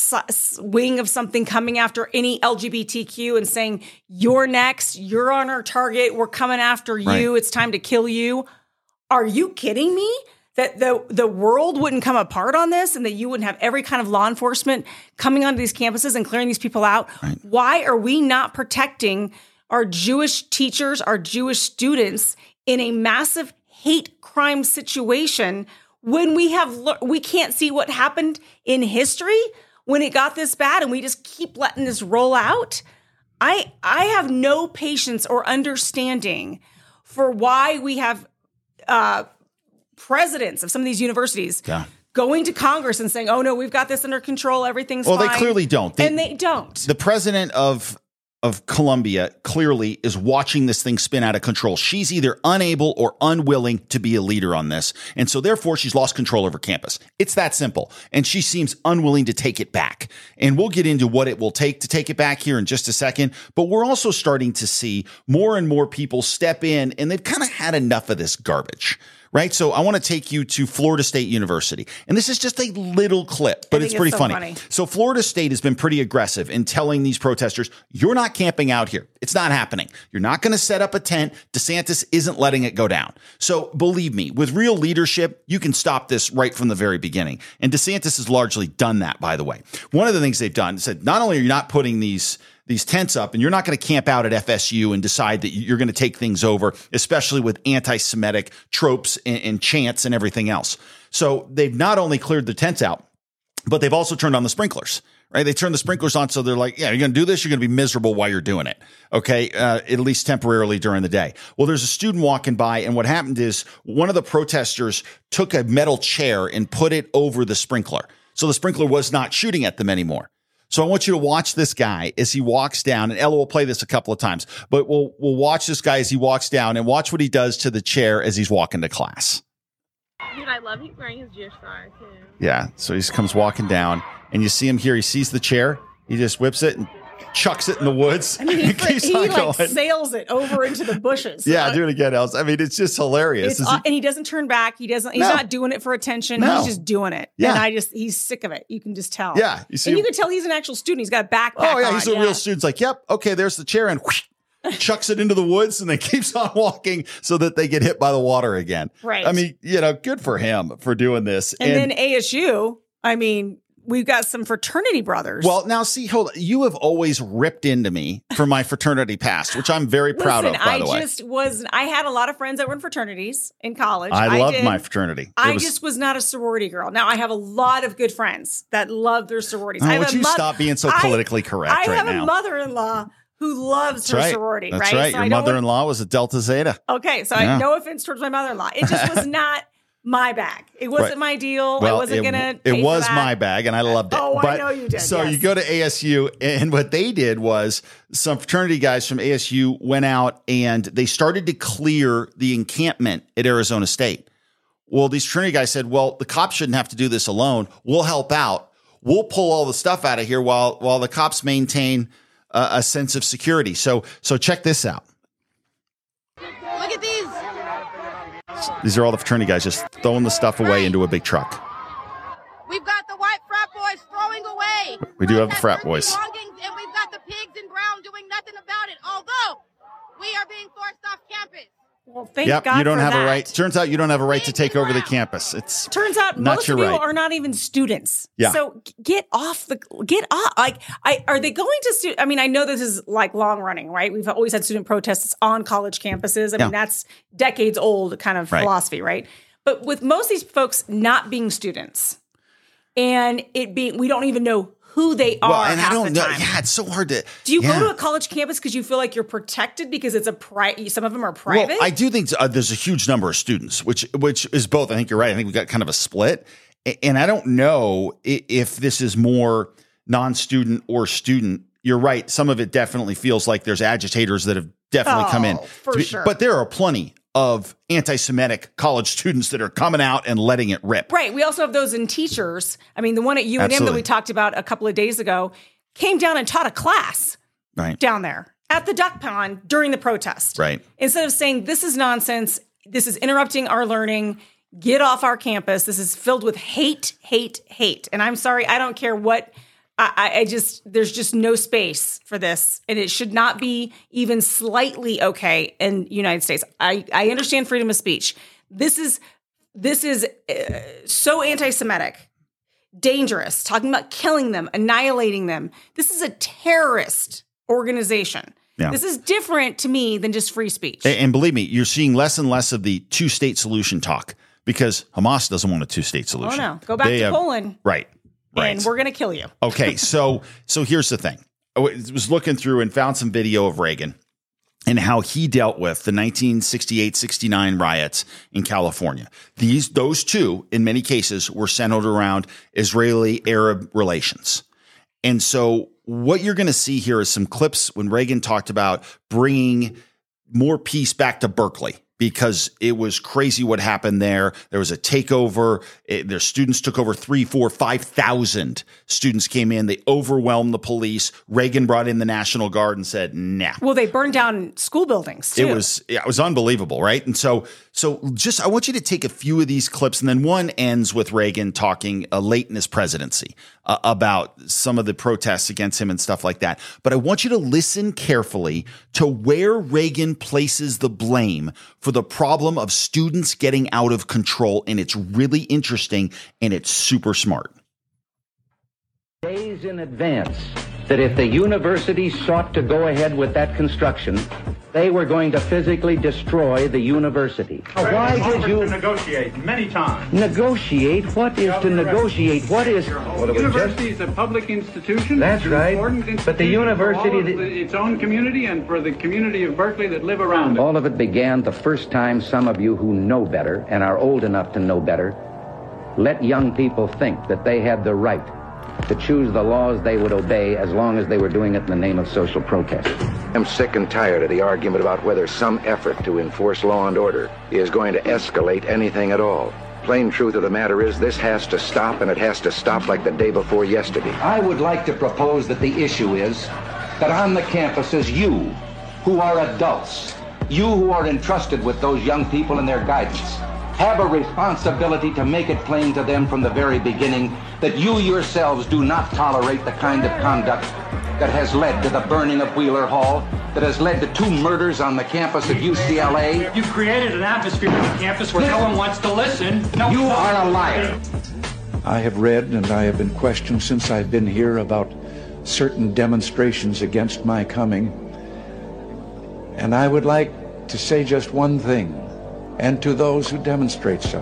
wing of something coming after any L G B T Q and saying, you're next, you're on our target, we're coming after you, right. It's time to kill you. Are you kidding me? That the, the world wouldn't come apart on this and that you wouldn't have every kind of law enforcement coming onto these campuses and clearing these people out? Right. Why are we not protecting our Jewish teachers, our Jewish students in a massive hate crime situation when we have we can't see what happened in history when it got this bad and we just keep letting this roll out? I I have no patience or understanding for why we have uh, presidents of some of these universities yeah. going to Congress and saying, oh, no, we've got this under control. Everything's well, fine. Well, they clearly don't. They, and they don't. The president of of Columbia clearly is watching this thing spin out of control. She's either unable or unwilling to be a leader on this. And so therefore she's lost control of her campus. It's that simple. And she seems unwilling to take it back. And we'll get into what it will take to take it back here in just a second. But we're also starting to see more and more people step in and they've kind of had enough of this garbage. Right. So I want to take you to Florida State University. And this is just a little clip, but it's pretty it's so funny. funny. So Florida State has been pretty aggressive in telling these protesters, you're not camping out here. It's not happening. You're not going to set up a tent. DeSantis isn't letting it go down. So believe me, with real leadership, you can stop this right from the very beginning. And DeSantis has largely done that, by the way. One of the things they've done is said, not only are you not putting these these tents up and you're not going to camp out at F S U and decide that you're going to take things over, especially with anti-Semitic tropes and, and chants and everything else. So they've not only cleared the tents out, but they've also turned on the sprinklers, right? They turn the sprinklers on. So they're like, yeah, you're going to do this. You're going to be miserable while you're doing it. Okay. Uh, at least temporarily during the day. Well, there's a student walking by and what happened is one of the protesters took a metal chair and put it over the sprinkler. So the sprinkler was not shooting at them anymore. So I want you to watch this guy as he walks down, and Ella will play this a couple of times, but we'll we'll watch this guy as he walks down and watch what he does to the chair as he's walking to class. Dude, I love you wearing his Jewish flag too. Yeah, so he just comes walking down, and you see him here. He sees the chair, he just whips it and chucks it in the woods. I mean, he, fr- he like going. sails it over into the bushes. Yeah, do it again, Els. I mean, it's just hilarious. It's, uh, and he doesn't turn back. He doesn't. He's no. not doing it for attention. No. He's just doing it. Yeah. And I just, he's sick of it. You can just tell. Yeah. You see and him. you can tell he's an actual student. He's got a backpack Oh, yeah. on. He's a yeah. real student. It's like, yep, okay, there's the chair, and whoosh, chucks it into the woods and then keeps on walking so that they get hit by the water again. Right. I mean, you know, good for him for doing this. And, and then A S U, I mean, we've got some fraternity brothers. Well, now see, hold on. You have always ripped into me for my fraternity past, which I'm very proud Listen, of, by I the way. I just was, I had a lot of friends that were in fraternities in college. I, I loved did. my fraternity. It I was, just was not a sorority girl. Now, I have a lot of good friends that love their sororities. Oh, I have would a you mo- stop being so politically I, correct I right have now? a mother-in-law who loves That's her right. sorority, That's right? right. So Your mother-in-law was a Delta Zeta. Okay, so Yeah. I, no offense towards my mother-in-law. It just was not my bag. It wasn't Right. my deal. Well, I wasn't it, going to It was my bag, and I loved it. Oh, I but, know you did, So yes. you go to A S U, and what they did was some fraternity guys from A S U went out, and they started to clear the encampment at Arizona State. Well, these fraternity guys said, well, the cops shouldn't have to do this alone. We'll help out. We'll pull all the stuff out of here while while the cops maintain uh, a sense of security. So so check this out. Look at these. These are all the fraternity guys just throwing the stuff away into a big truck. We've got the white frat boys throwing away. We do have the frat boys. Belongings, and we've got the pigs in brown doing nothing about it, although we are being forced off campus. Well, thank Yep, God you don't for have that. a right. Turns out you don't have a right to take over the campus. It's Turns out not most your of you right. are not even students. Yeah. So g- get off the get off. Like, I are they going to? Stu- I mean, I know this is like long running, right? We've always had student protests on college campuses. I Yeah. mean, that's decades old kind of Right. philosophy, right? But with most of these folks not being students and it being, we don't even know who they are. Well, and half I don't the know. time. Yeah, it's so hard to. Do you yeah. go to a college campus because you feel like you're protected because it's a pri- some of them are private? Well, I do think uh, there's a huge number of students, which which is both. I think you're right. I think we've got kind of a split. And I don't know if this is more non-student or student. You're right. Some of it definitely feels like there's agitators that have definitely oh, come in. For be, sure. But there are plenty of anti-Semitic college students that are coming out and letting it rip. Right. We also have those in teachers. I mean, the one at U N M Absolutely. that we talked about a couple of days ago came down and taught a class Right. down there at the duck pond during the protest. Right. Instead of saying, this is nonsense, this is interrupting our learning, get off our campus, this is filled with hate, hate, hate. And I'm sorry, I don't care what, I, I just, there's just no space for this. And it should not be even slightly okay in the United States. I, I understand freedom of speech. This is, this is uh, so anti-Semitic, dangerous, talking about killing them, annihilating them. This is a terrorist organization. Yeah. This is different to me than just free speech. And, and believe me, you're seeing less and less of the two-state solution talk because Hamas doesn't want a two-state solution. Oh, no. Go back They to have- Poland. Right. Right. And we're going to kill you. Okay, so so here's the thing. I was looking through and found some video of Reagan and how he dealt with the nineteen sixty-eight sixty-nine riots in California. These those two, in many cases, were centered around Israeli-Arab relations. And so what you're going to see here is some clips when Reagan talked about bringing more peace back to Berkeley, because it was crazy what happened there. There was a takeover. It, their students took over three, four, five thousand students came in. They overwhelmed the police. Reagan brought in the National Guard and said, nah. Well, they burned down school buildings, too. It was yeah, it was unbelievable, right? And so so just I want you to take a few of these clips, and then one ends with Reagan talking uh, late in his presidency uh, about some of the protests against him and stuff like that. But I want you to listen carefully to where Reagan places the blame for the problem of students getting out of control, and it's really interesting and it's super smart. Days in advance that if the university sought to go ahead with that construction, they were going to physically destroy the university. Why did you to negotiate many times? negotiate? What is to negotiate? What is? The university is a public institution. That's It's an right. important But the institution university for all of that- the- its own community and for the community of Berkeley that live around it. All of it began the first time some of you who know better and are old enough to know better let young people think that they had the right to choose the laws they would obey as long as they were doing it in the name of social protest. I'm sick and tired of the argument about whether some effort to enforce law and order is going to escalate anything at all. Plain truth of the matter is this has to stop, and it has to stop like the day before yesterday. I would like to propose that the issue is that on the campuses, you, who are adults, you who are entrusted with those young people and their guidance, have a responsibility to make it plain to them from the very beginning that you yourselves do not tolerate the kind of conduct that has led to the burning of Wheeler Hall, that has led to two murders on the campus of U C L A. You created an atmosphere on the campus where no one wants to listen. No, You are a liar. I have read and I have been questioned since I've been here about certain demonstrations against my coming. And I would like to say just one thing, and to those who demonstrate so.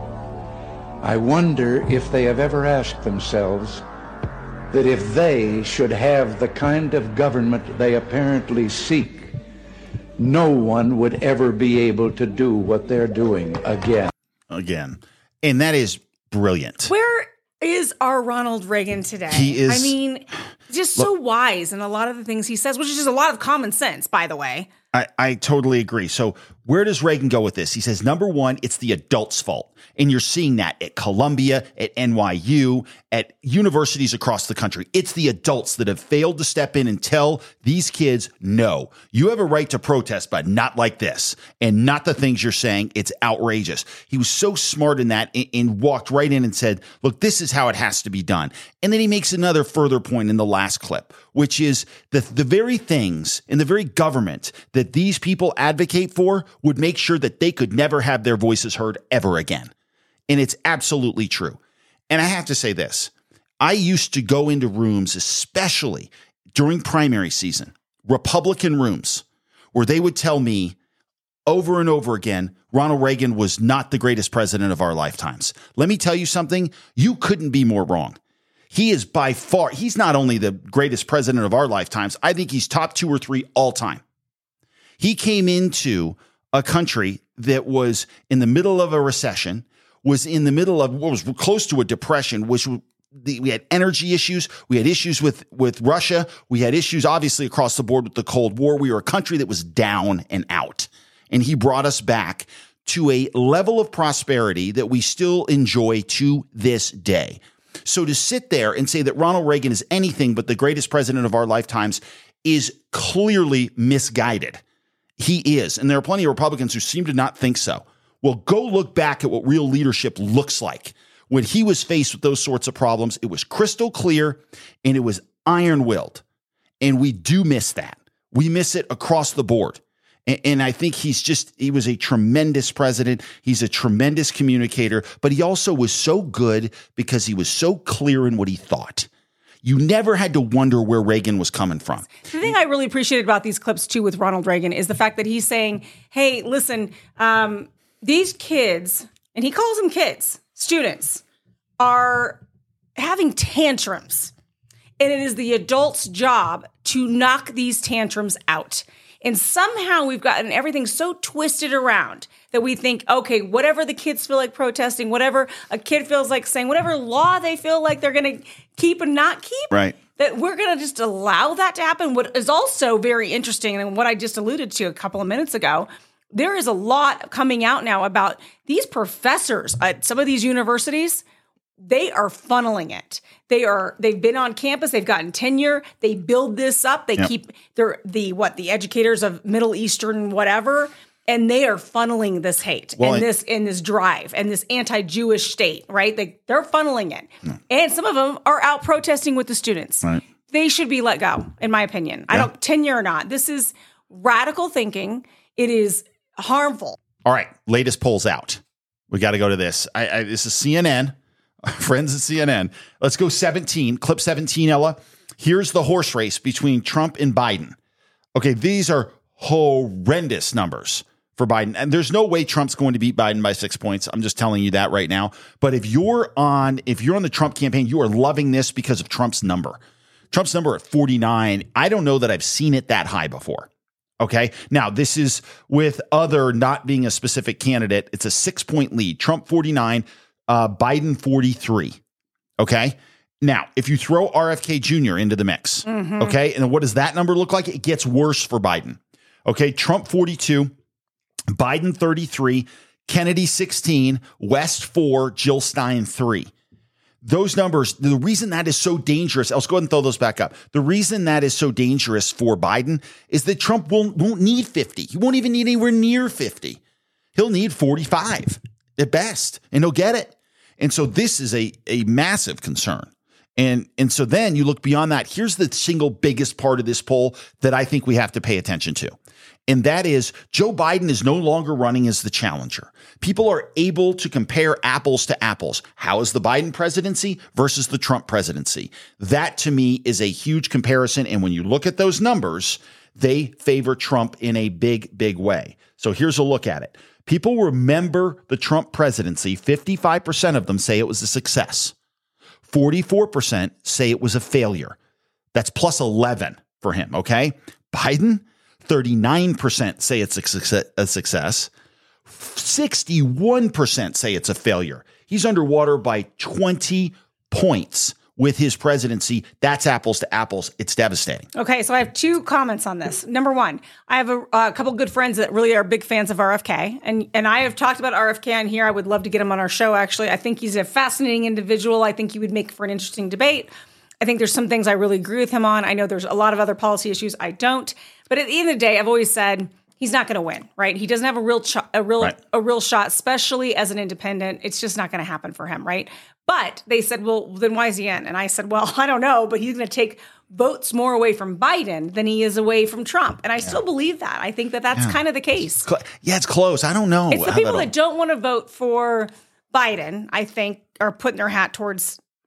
I wonder if they have ever asked themselves that if they should have the kind of government they apparently seek, no one would ever be able to do what they're doing again. Again. And that is brilliant. Where is our Ronald Reagan today? He is- I mean, just so wise in a lot of the things he says, which is just a lot of common sense, by the way. I, I totally agree. So where does Reagan go with this? He says, number one, it's the adults' fault. And you're seeing that at Columbia, at N Y U, at universities across the country. It's the adults that have failed to step in and tell these kids, no, you have a right to protest, but not like this and not the things you're saying. It's outrageous. He was so smart in that and, and walked right in and said, look, this is how it has to be done. And then he makes another further point in the last clip, which is the, the very things in the very government that these people advocate for would make sure that they could never have their voices heard ever again. And it's absolutely true. And I have to say this. I used to go into rooms, especially during primary season, Republican rooms, where they would tell me over and over again, Ronald Reagan was not the greatest president of our lifetimes. Let me tell you something. You couldn't be more wrong. He is by far, he's not only the greatest president of our lifetimes, I think he's top two or three all time. He came into a country that was in the middle of a recession, was in the middle of what was close to a depression, which the, we had energy issues. We had issues with, with Russia. We had issues, obviously, across the board with the Cold War. We were a country that was down and out. And he brought us back to a level of prosperity that we still enjoy to this day. So to sit there and say that Ronald Reagan is anything but the greatest president of our lifetimes is clearly misguided. He is. And there are plenty of Republicans who seem to not think so. Well, go look back at what real leadership looks like. When he was faced with those sorts of problems, it was crystal clear and it was iron-willed. And we do miss that. We miss it across the board. And, and I think he's just, he was a tremendous president. He's a tremendous communicator, but he also was so good because he was so clear in what he thought. You never had to wonder where Reagan was coming from. The thing I really appreciated about these clips, too, with Ronald Reagan is the fact that he's saying, hey, listen, um, these kids, and he calls them kids, students, are having tantrums. And it is the adult's job to knock these tantrums out. And somehow we've gotten everything so twisted around that we think, okay, whatever the kids feel like protesting, whatever a kid feels like saying, whatever law they feel like they're going to keep and not keep, right, that we're going to just allow that to happen. What is also very interesting, and what I just alluded to a couple of minutes ago, there is a lot coming out now about these professors at some of these universities. They are funneling it. They are, they've been on campus. They've gotten tenure. They build this up. They yep. keep, they're the, what, the educators of Middle Eastern, whatever. And they are funneling this hate well, and I, this, and this drive and this anti-Jewish state, right? They, they're funneling it. No. And some of them are out protesting with the students. Right. They should be let go, in my opinion. Yeah. I don't, tenure or not. This is radical thinking. It is harmful. All right. Latest polls out. We got to go to this. I, I, this is C N N. Friends at C N N. Let's go seventeen. Clip seventeen, Ella. Here's the horse race between Trump and Biden. Okay, these are horrendous numbers for Biden. And there's no way Trump's going to beat Biden by six points. I'm just telling you that right now. But if you're on, if you're on the Trump campaign, you are loving this because of Trump's number. Trump's number at forty-nine. I don't know that I've seen it that high before. Okay. Now, this is with other not being a specific candidate. It's a six point lead. Trump forty-nine. Uh, Biden forty-three. Okay. Now, if you throw R F K Junior into the mix, mm-hmm. okay, and what does that number look like? It gets worse for Biden. Okay. Trump forty-two, Biden thirty-three, Kennedy sixteen, West four, Jill Stein three. Those numbers, the reason that is so dangerous, I'll just go ahead and throw those back up. The reason that is so dangerous for Biden is that Trump won't, won't need fifty. He won't even need anywhere near fifty. He'll need forty-five. At best, and he'll get it. And so this is a, a massive concern. And, and so then you look beyond that. Here's the single biggest part of this poll that I think we have to pay attention to. And that is Joe Biden is no longer running as the challenger. People are able to compare apples to apples. How is the Biden presidency versus the Trump presidency? That to me is a huge comparison. And when you look at those numbers, they favor Trump in a big, big way. So here's a look at it. People remember the Trump presidency. fifty-five percent of them say it was a success. forty-four percent say it was a failure. That's plus eleven for him, okay? Biden, thirty-nine percent say it's a success. sixty-one percent say it's a failure. He's underwater by twenty points with his presidency. That's apples to apples. It's devastating. Okay, so I have two comments on this. Number one, I have a, a couple good friends that really are big fans of R F K, and and I have talked about R F K on here. I would love to get him on our show, actually. I think he's a fascinating individual. I think he would make for an interesting debate. I think there's some things I really agree with him on. I know there's a lot of other policy issues I don't. But at the end of the day, I've always said he's not going to win, right? He doesn't have a real ch- a real right. a real shot, especially as an independent. It's just not going to happen for him, right? But they said, well, then why is he in? And I said, well, I don't know, but he's going to take votes more away from Biden than he is away from Trump. And I yeah. still believe that. I think that that's yeah. kind of the case. It's cl- yeah, it's close. I don't know. It's the people that don't want to vote for Biden, I think, are putting their hat towards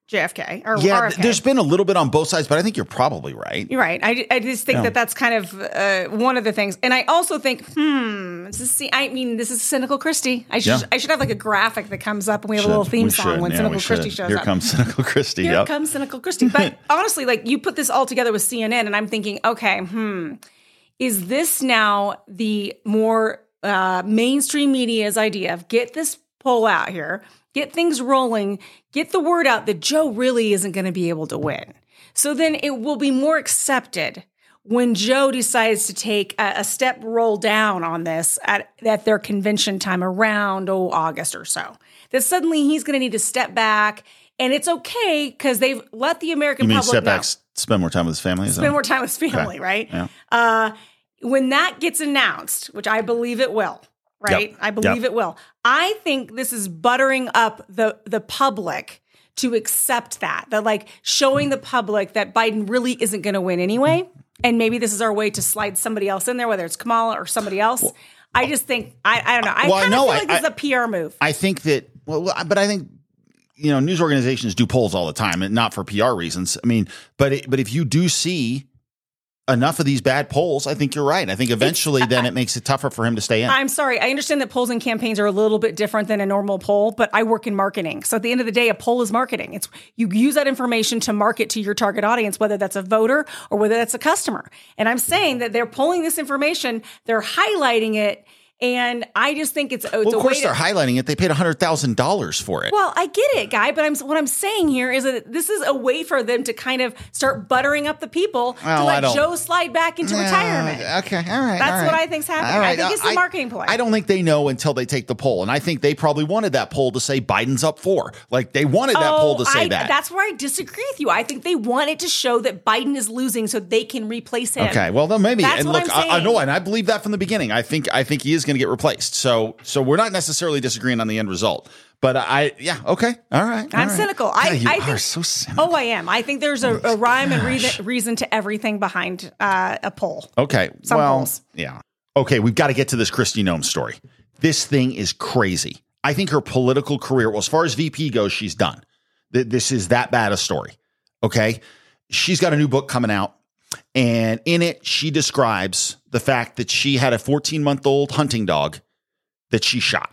J F K or yeah, R F K. There's been a little bit on both sides, but I think you're probably right. You're right. I, I just think Yeah. that that's kind of uh, one of the things. And I also think, hmm, this is, see, I mean, this is Cynical Christy. I should Yeah. I should have like a graphic that comes up and we have Should. a little theme We song should. when Yeah, Cynical we Christy should. shows Here up. comes Cynical Christy. Here Yep. comes Cynical Christy. But honestly, like you put this all together with C N N and I'm thinking, okay, hmm, is this now the more uh, mainstream media's idea of get this poll out here, get things rolling, get the word out that Joe really isn't going to be able to win. So then it will be more accepted when Joe decides to take a, a step roll down on this at, at their convention time around, oh, August or so. That suddenly he's going to need to step back, and it's okay because they've let the American You mean public step know. back, s- spend more time with his family? Is Spend that- more time with his family, Okay. right? Yeah. Uh, when that gets announced, which I believe it will, right? Yep. I believe Yep. it will. I think this is buttering up the the public to accept that. That like showing the public that Biden really isn't going to win anyway. And maybe this is our way to slide somebody else in there, whether it's Kamala or somebody else. Well, I just think, I, I don't know. I well, I kind of know, feel I- like this is I- a P R move. I think that, well, but I think, you know, news organizations do polls all the time, and not for P R reasons. I mean, but it, but if you do see enough of these bad polls, I think you're right. I think eventually then it makes it tougher for him to stay in. I'm sorry. I understand that polls and campaigns are a little bit different than a normal poll, but I work in marketing. So at the end of the day, a poll is marketing. It's you use that information to market to your target audience, whether that's a voter or whether that's a customer. And I'm saying that they're pulling this information, they're highlighting it, and I just think it's, it's well, a of way course to, they're highlighting it. They paid one hundred thousand dollars for it. Well, I get it, Guy, but I'm what I'm saying here is that this is a way for them to kind of start buttering up the people to Well, I let don't- Joe slide back into retirement. Okay, all right. That's all right. what I think's happening. All I right, think it's a I- marketing play. I don't think they know until they take the poll, and I think they probably wanted that poll to say Biden's up four. Like they wanted that Oh, poll to say I, that. That's where I disagree with you. I think they wanted to show that Biden is losing so they can replace him. Okay, well then maybe. That's and what look, I'm I, I saying. know, and I believe that from the beginning. I think I think he is going to get replaced. So so we're not necessarily disagreeing on the end result. But I yeah okay all right. all I'm right. cynical. God, I, you I are think, so cynical. Oh, I am. I think there's a, a rhyme and reason, reason to everything behind uh, a poll. Okay. Some well, polls. yeah. Okay, we've got to get to this Kristi Noem story. This thing is crazy. I think her political career, well, as far as V P goes, she's done. Th- This is that bad a story. Okay. She's got a new book coming out, and in it, she describes the fact that she had a fourteen month old hunting dog that she shot,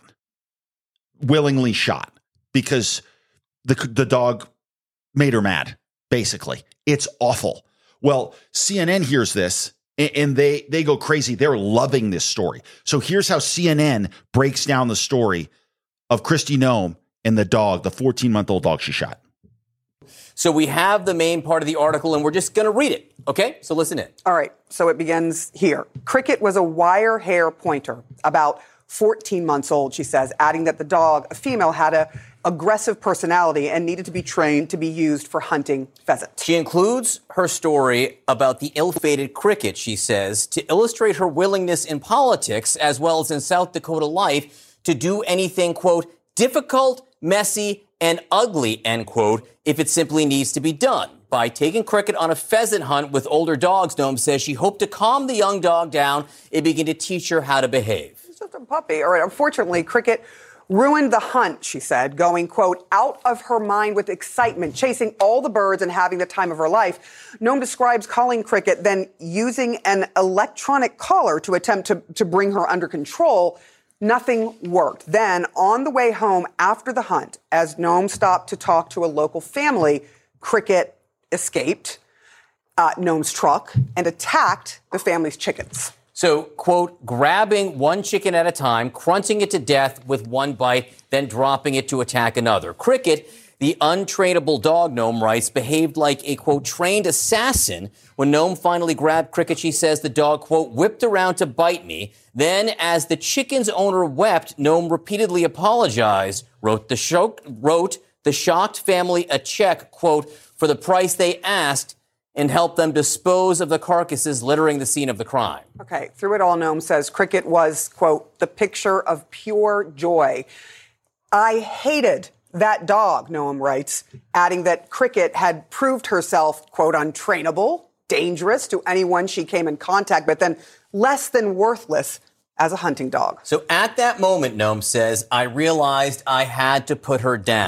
willingly shot, because the, the dog made her mad, basically. It's awful. Well, C N N hears this and they they go crazy. They're loving this story. So here's how C N N breaks down the story of Kristi Noem and the dog, the fourteen month old dog she shot. So we have the main part of the article, and we're just going to read it. Okay? So listen in. All right. So it begins here. Cricket was a wire hair pointer, about fourteen months old, she says, adding that the dog, a female, had a aggressive personality and needed to be trained to be used for hunting pheasant. She includes her story about the ill-fated Cricket, she says, to illustrate her willingness in politics as well as in South Dakota life to do anything, quote, difficult, messy, and ugly, end quote, if it simply needs to be done. By taking Cricket on a pheasant hunt with older dogs, Noem says she hoped to calm the young dog down and begin to teach her how to behave. It's just a puppy. All right. Unfortunately, Cricket ruined the hunt, she said, going, quote, out of her mind with excitement, chasing all the birds and having the time of her life. Noem describes calling Cricket, then using an electronic collar to attempt to, to bring her under control. Nothing worked. Then, on the way home after the hunt, as Noem stopped to talk to a local family, Cricket escaped uh, Noem's truck and attacked the family's chickens. So, quote, grabbing one chicken at a time, crunching it to death with one bite, then dropping it to attack another. Cricket, the untrainable dog, Noem writes, behaved like a, quote, trained assassin. When Noem finally grabbed Cricket, she says the dog, quote, whipped around to bite me. Then, as the chicken's owner wept, Noem repeatedly apologized, wrote the, shock, wrote the shocked family a check, quote, for the price they asked, and help them dispose of the carcasses littering the scene of the crime. Okay, through it all, Noem says Cricket was, quote, the picture of pure joy. I hated that dog, Noem writes, adding that Cricket had proved herself, quote, untrainable, dangerous to anyone she came in contact with, and less than worthless as a hunting dog. So at that moment, Noem says, I realized I had to put her down.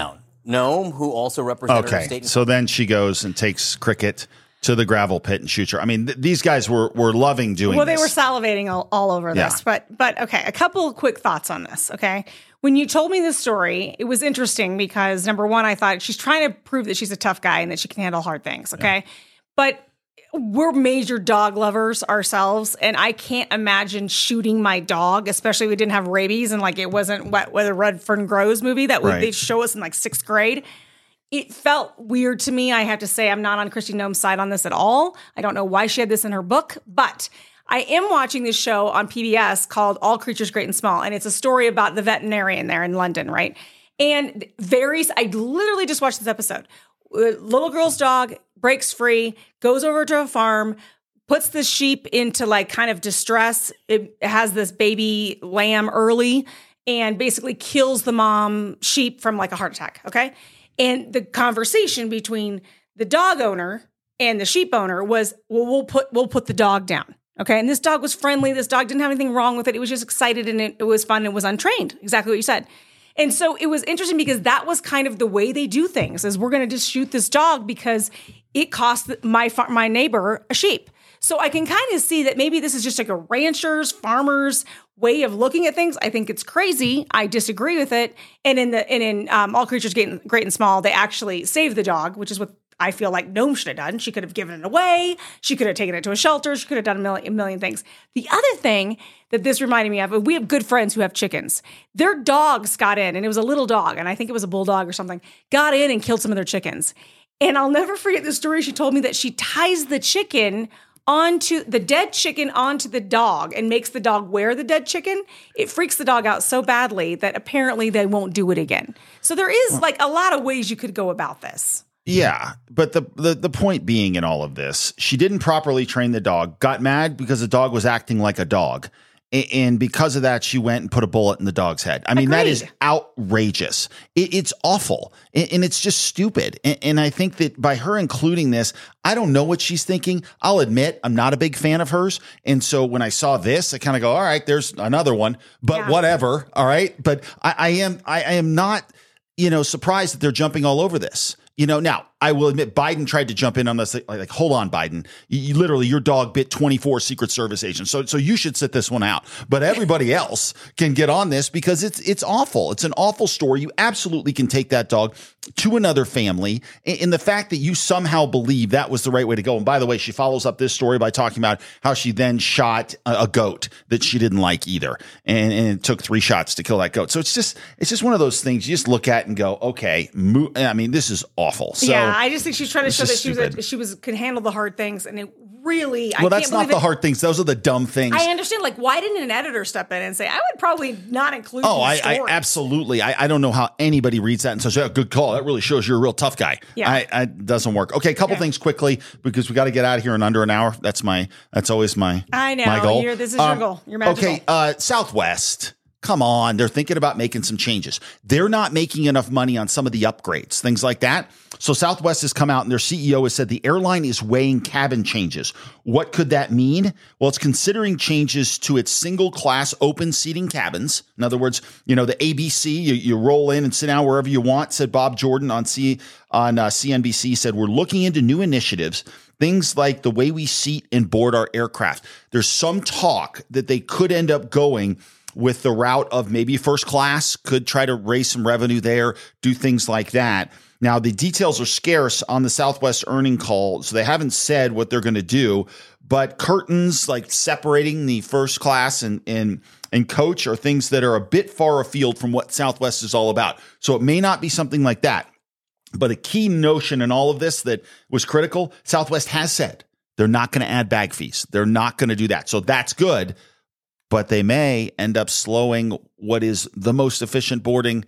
Nome, who also represented her Okay, state. so then she goes and takes Cricket to the gravel pit and shoots her. I mean, th- these guys were were loving doing well, this. they were salivating all, all over Yeah. this. But but okay, a couple of quick thoughts on this. Okay. When you told me this story, it was interesting because number one, I thought she's trying to prove that she's a tough guy and that she can handle hard things. Okay. Yeah. But we're major dog lovers ourselves, and I can't imagine shooting my dog, especially if we didn't have rabies and like it wasn't what whether Redfern Grows movie that Right. they'd show us in like sixth grade. It felt weird to me. I have to say, I'm not on Kristi Noem's side on this at all. I don't know why she had this in her book, but I am watching this show on P B S called All Creatures Great and Small, and it's a story about the veterinarian there in London, right? And varies. I literally just watched this episode. Little girl's dog breaks free, goes over to a farm, puts the sheep into like kind of distress. It has this baby lamb early and basically kills the mom sheep from like a heart attack, okay? And the conversation between the dog owner and the sheep owner was, well, we'll put we'll put the dog down. Okay. And this dog was friendly. This dog didn't have anything wrong with it. It was just excited and it, it was fun. And it was untrained. Exactly what you said. And so it was interesting because that was kind of the way they do things is we're going to just shoot this dog because it cost my far- my neighbor a sheep. So I can kind of see that maybe this is just like a rancher's, farmer's way of looking at things. I think it's crazy. I disagree with it. And in the and in um, All Creatures Great, Great and Small, they actually save the dog, which is what I feel like Nome should have done. She could have given it away. She could have taken it to a shelter. She could have done a million, a million things. The other thing that this reminded me of, we have good friends who have chickens. Their dogs got in, and it was a little dog, and I think it was a bulldog or something, got in and killed some of their chickens. And I'll never forget the story. She told me that she ties the chicken onto the dead chicken onto the dog and makes the dog wear the dead chicken. It freaks the dog out so badly that apparently they won't do it again. So there is like a lot of ways you could go about this. Yeah, but the, the the point being in all of this, she didn't properly train the dog, got mad because the dog was acting like a dog. A- And because of that, she went and put a bullet in the dog's head. I mean, Agreed. that is outrageous. It, it's awful. And, and it's just stupid. And, and I think that by her including this, I don't know what she's thinking. I'll admit I'm not a big fan of hers. And so when I saw this, I kind of go, all right, there's another one, but Yeah. whatever. All right. But I, I am I, I am not, you know, surprised that they're jumping all over this. You know, now I will admit Biden tried to jump in on this. Like, like hold on, Biden, you, you literally your dog bit twenty-four Secret Service agents. So, so you should sit this one out, but everybody else can get on this because it's, it's awful. It's an awful story. You absolutely can take that dog to another family. And, and the fact that you somehow believe that was the right way to go. And by the way, she follows up this story by talking about how she then shot a, a goat that she didn't like either. And, and it took three shots to kill that goat. So it's just, it's just one of those things you just look at and go, okay, mo- I mean, this is awful. So, yeah, I just think she's trying to it's show that just she was a, stupid. she was could handle the hard things, and it really. I well, can't that's not believe the it. hard things. Those are the dumb things. I understand. Like, why didn't an editor step in and say, "I would probably not include"? Oh, I, these I stories. absolutely. I, I don't know how anybody reads that and says, "Yeah, good call. That really shows you're a real tough guy." Yeah. I, I it doesn't work. Okay, a couple Yeah. things quickly because we got to get out of here in under an hour. That's my. That's always my. I know. My goal. You're, this is Um, your goal. You're magical. Okay, uh, Southwest. Come on, they're thinking about making some changes. They're not making enough money on some of the upgrades, things like that. So Southwest has come out and their C E O has said the airline is weighing cabin changes. What could that mean? Well, it's considering changes to its single class open seating cabins. In other words, you know, the A B C, you, you roll in and sit down wherever you want, said Bob Jordan on C on uh, C N B C, said we're looking into new initiatives. Things like the way we seat and board our aircraft. There's some talk that they could end up going with the route of maybe first class, could try to raise some revenue there, do things like that. Now, the details are scarce on the Southwest earning call, so they haven't said what they're going to do, but curtains like separating the first class and, and, and coach are things that are a bit far afield from what Southwest is all about. So it may not be something like that. But a key notion in all of this that was critical, Southwest has said they're not going to add bag fees. They're not going to do that. So that's good. But they may end up slowing what is the most efficient boarding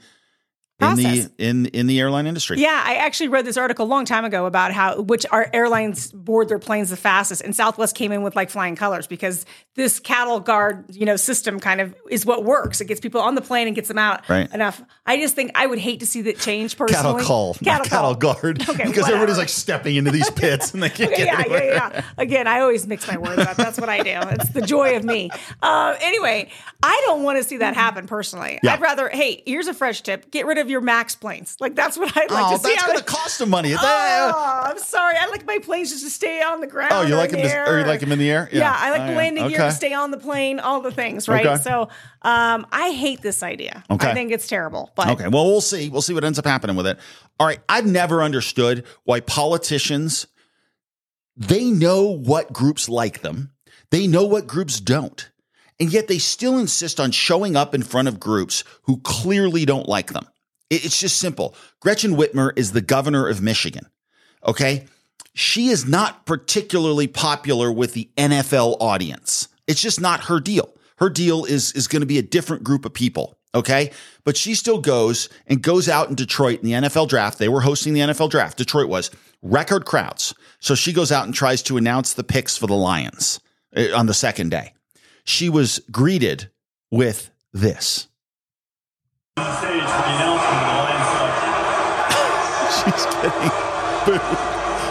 in Process. the in in the airline industry. Yeah, I actually read this article a long time ago about how which our airlines board their planes the fastest, and Southwest came in with like flying colors because this cattle guard, you know, system kind of is what works. It gets people on the plane and gets them out Right. enough. I just think I would hate to see that change personally. Cattle call, not cattle guard, Okay, because whatever. everybody's like stepping into these pits and they can't Okay, get yeah, anywhere. yeah, yeah. Again, I always mix my words up. That's what I do. It's the joy of me. Uh, anyway, I don't want to see that happen personally. Yeah. I'd rather, hey, here's a fresh tip. Get rid of of your Max planes. Like, that's what I'd like oh, to see. that's going to cost them money. Oh, I'm sorry. I like my planes just to stay on the ground. Oh, you like them? To, or you like them in the air? Yeah, yeah I like oh, the yeah. landing okay. gear to stay on the plane. All the things, right? Okay. So, um, I hate this idea. Okay. I think it's terrible. But okay. Well, we'll see. We'll see what ends up happening with it. All right. I've never understood why politicians, they know what groups like them. They know what groups don't. And yet they still insist on showing up in front of groups who clearly don't like them. It's just simple. Gretchen Whitmer is the governor of Michigan. Okay. She is not particularly popular with the N F L audience. It's just not her deal. Her deal is, is going to be a different group of people. Okay. But she still goes and goes out in Detroit in the N F L draft. They were hosting the N F L draft. Detroit was record crowds. So she goes out and tries to announce the picks for the Lions on the second day. She was greeted with this. On stage for the announcement of the Lions selection. She's getting booed.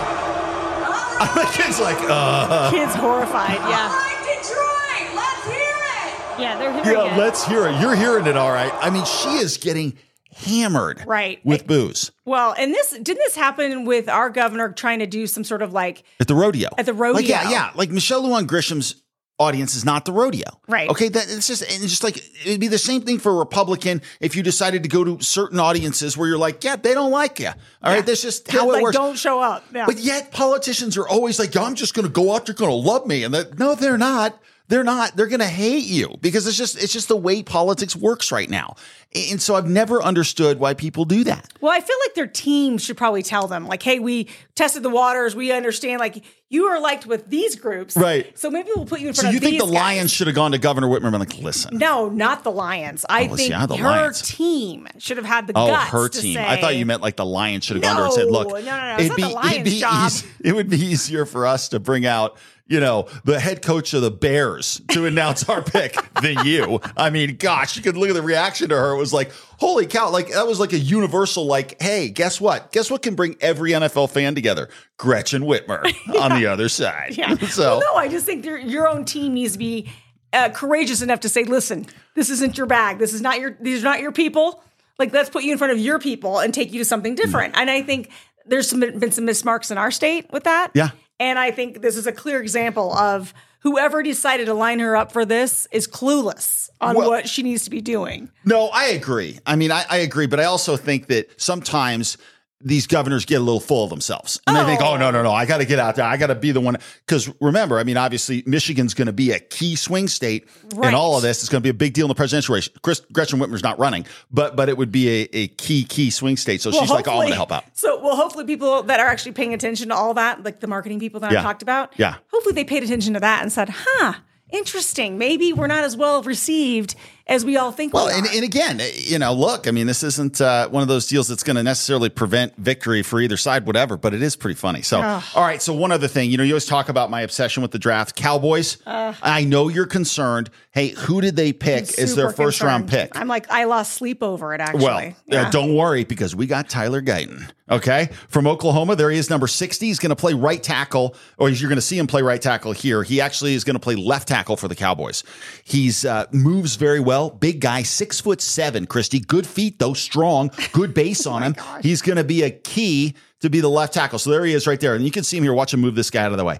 I mean, kids like, uh. Kids horrified, yeah. All right, Detroit, let's hear it. Yeah, they're hearing Yeah, it. let's hear it. You're hearing it all right. I mean, she is getting hammered right. with booze. Well, and this didn't this happen with our governor trying to do some sort of like At the rodeo. At the rodeo. Like, yeah, yeah. Like Michelle Lujan Grisham's audience is not the rodeo. Right. Okay. That it's just, it's just like, it'd be the same thing for a Republican if you decided to go to certain audiences where you're like, yeah, they don't like you. All yeah. right. That's just how like, it works. Don't show up. Yeah. But yet politicians are always like, I'm just going to go out. They're going to love me. And that, no, they're not. They're not. They're going to hate you because it's just it's just the way politics works right now. And so I've never understood why people do that. Well, I feel like their team should probably tell them, like, hey, we tested the waters. We understand, like, you are liked with these groups. Right. So maybe we'll put you in So front you of think these the guys. Lions should have gone to Governor Whitmer and been like, listen. No, not the Lions. I Oh, think yeah, the her Lions. team should have had the Oh, guts her to team. say, I thought you meant like the Lions should have gone to her and No, said, look, no, no, no. It's not the Lions' job. easy, it would be easier for us to bring out, you know, the head coach of the Bears to announce our pick than you. I mean, gosh, you could look at the reaction to her. It was like, holy cow. Like that was like a universal, like, hey, guess what? Guess what can bring every N F L fan together? Gretchen Whitmer yeah. on the other side. Yeah. So, well, no, I just think your your own team needs to be uh, courageous enough to say, listen, this isn't your bag. This is not your, these are not your people. Like, let's put you in front of your people and take you to something different. Mm. And I think there's some, been some mismarks in our state with that. Yeah. And I think this is a clear example of whoever decided to line her up for this is clueless on well, what she needs to be doing. No, I agree. I mean, I, I agree, but I also think that sometimes these governors get a little full of themselves and oh. they think, oh, no, no, no, I got to get out there. I got to be the one. Because remember, I mean, obviously, Michigan's going to be a key swing state right. in all of this. It's going to be a big deal in the presidential race. Chris, Gretchen Whitmer's not running, but but it would be a, a key, key swing state. So well, she's like, oh, I'm going to help out. So, well, hopefully people that are actually paying attention to all that, like the marketing people that yeah. I talked about, yeah. hopefully they paid attention to that and said, huh, interesting. Maybe we're not as well received as we all think well, we are. And, and again, you know, look, I mean, this isn't uh, one of those deals that's going to necessarily prevent victory for either side, whatever, but it is pretty funny. So, oh. all right. So one other thing, you know, you always talk about my obsession with the draft. Cowboys, uh, I know you're concerned. Hey, who did they pick as their first concerned. round pick? I'm like, I lost sleep over it, actually. Well, yeah. uh, don't worry, because we got Tyler Guyton. Okay. From Oklahoma, there he is, number sixty. He's going to play right tackle, or you're going to see him play right tackle here. He actually is going to play left tackle for the Cowboys. He's uh, moves very well. Big guy, six foot seven, Christy. Good feet, though, strong. Good base on him. Gosh. He's going to be a key to be the left tackle. So there he is right there. And you can see him here. Watch him move this guy out of the way.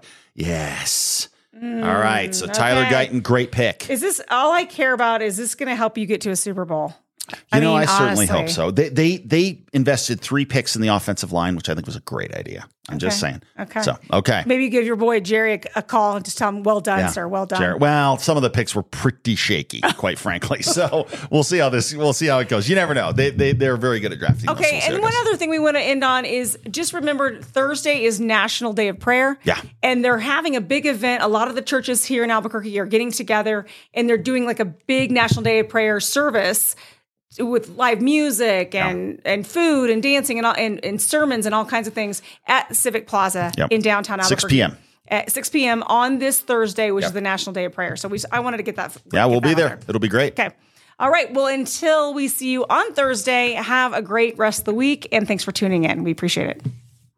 Yes. Mm, all right. So okay. Tyler Guyton, great pick. Is this all I care about? Is this going to help you get to a Super Bowl? You I know, mean, I certainly honestly. hope so. They they they invested three picks in the offensive line, which I think was a great idea. I'm okay. just saying. Okay. So, okay. Maybe give your boy Jerry a, a call and just tell him, well done, yeah. sir. Well done. Jerry. Well, some of the picks were pretty shaky, quite frankly. So we'll see how this, we'll see how it goes. You never know. They, they, they're very good at drafting. Okay. So we'll and one other thing we want to end on is just remember Thursday is National Day of Prayer. Yeah. And they're having a big event. A lot of the churches here in Albuquerque are getting together and they're doing like a big National Day of Prayer service with live music and, yeah. and food and dancing and, all, and and sermons and all kinds of things at Civic Plaza yep. in downtown Albuquerque. six p.m. At six p.m. on this Thursday, which yep. is the National Day of Prayer. So we, I wanted to get that. Yeah, get we'll that be there. there. It'll be great. Okay. All right. Well, until we see you on Thursday, have a great rest of the week. And thanks for tuning in. We appreciate it.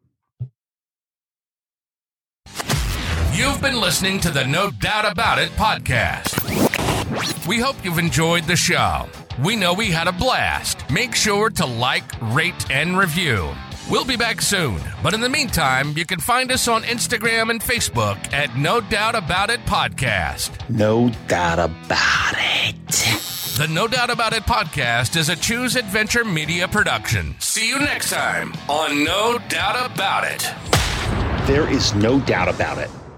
You've been listening to the No Doubt About It podcast. We hope you've enjoyed the show. We know we had a blast. Make sure to like, rate, and review. We'll be back soon, but in the meantime, you can find us on Instagram and Facebook at No Doubt About It Podcast. No doubt about it. The No Doubt About It Podcast is a Choose Adventure Media production. See you next time on No Doubt About It. There is no doubt about it.